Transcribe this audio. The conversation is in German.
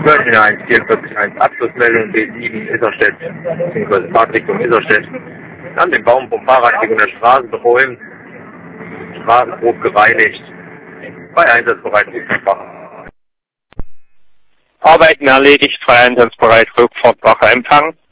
München 1, 44.1, Abschlussmeldung B7, Isarstedt, bzw. Fahrtrichtung Isarstedt. An dem Baum vom Fahrradweg der Straße beräumt, Straßenbruch gereinigt, bei einsatzbereit Rückfahrtwache. Arbeiten erledigt, frei einsatzbereit, Rückfahrtwache Empfang.